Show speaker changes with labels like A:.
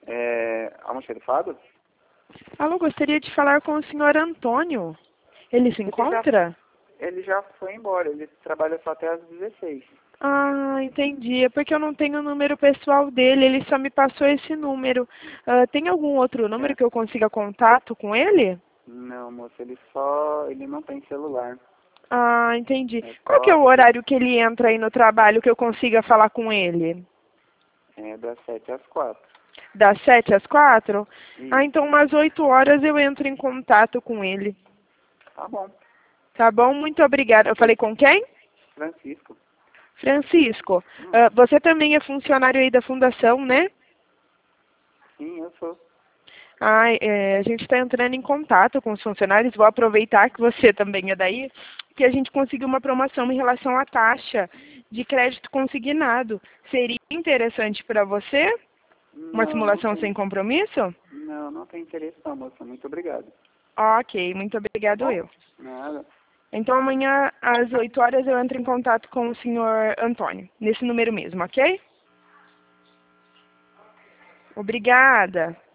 A: Almoxarifado?
B: Alô, gostaria de falar com o senhor Antônio. Ele se encontra?
A: Ele já foi embora, ele trabalha só até às 16.
B: Ah, entendi. É porque eu não tenho o número pessoal dele, ele só me passou esse número. Tem algum outro número que eu consiga contato com ele?
A: Não, moça, ele não tem celular.
B: Ah, entendi.
A: É
B: Qual que é
A: só
B: o horário que ele entra aí no trabalho que eu consiga falar com ele?
A: das 7 às 4.
B: Das 7 às 4? Ah,
A: Isso.
B: então umas 8 horas eu entro em contato com ele.
A: Tá bom.
B: Tá bom? Muito obrigada. Eu falei com quem?
A: Francisco.
B: Francisco. Você também é funcionário aí da fundação, né?
A: Sim, eu sou.
B: A gente está entrando em contato com os funcionários. Vou aproveitar que você também é daí, que a gente conseguiu uma promoção em relação à taxa de crédito consignado. Seria interessante para você? Uma
A: Não
B: simulação sem
A: tem.
B: compromisso?
A: Não tem interesse não, moça. Muito obrigado.
B: Ok, muito
A: Tá
B: obrigado
A: bom?
B: eu.
A: Nada.
B: Então amanhã às 8 horas eu entro em contato com o senhor Antônio, nesse número mesmo, ok? Obrigada.